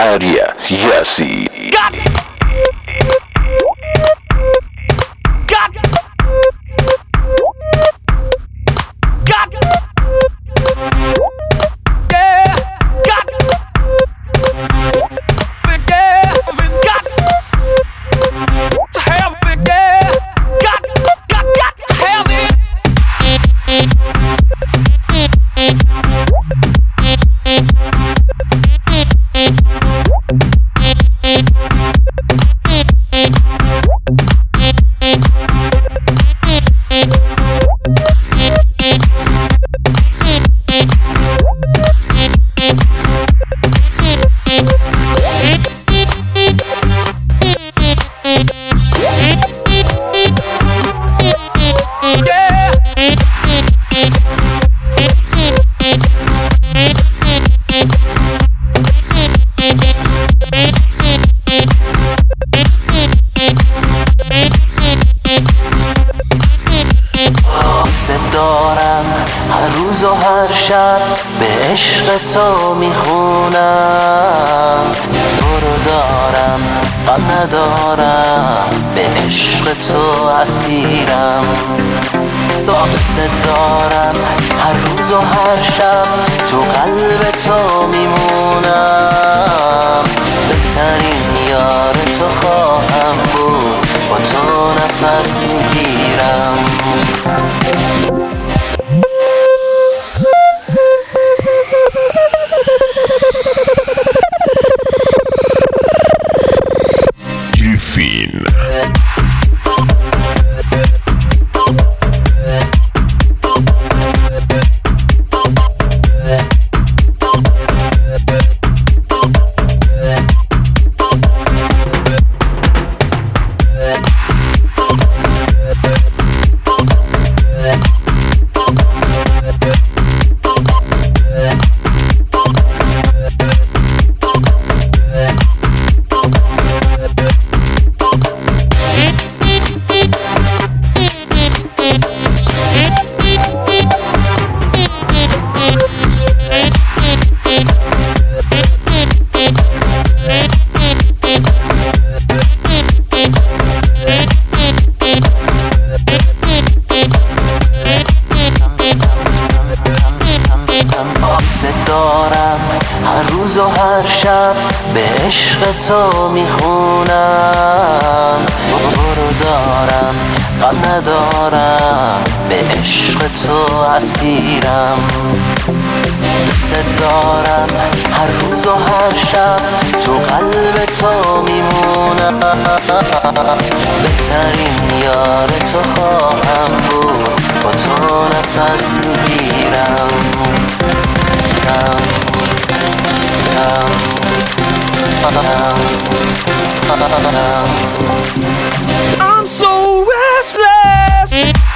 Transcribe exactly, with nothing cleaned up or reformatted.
Maria Yassi. Got Got Got Yeah, got Big yeah, got to have big yeah, got got got to have it. دارم هر روز و هر شب به عشق تو میخونم، برو دارم غم ندارم به عشق تو اسیرم. قصه دارم هر روز و هر شب تو قلب تو میمونم، بهترین یار تو خواهم بود، با تو نفس میگیرم. Gifin. دارم هر روز و هر شب به عشق تو میخونم، برو دارم غم ندارم به عشق تو اسیرم. دوست دارم هر روز و هر شب تو قلب تو میمونم، بهترین یار تو خواهم بود، با تو نفس میگیرم. I'm so restless.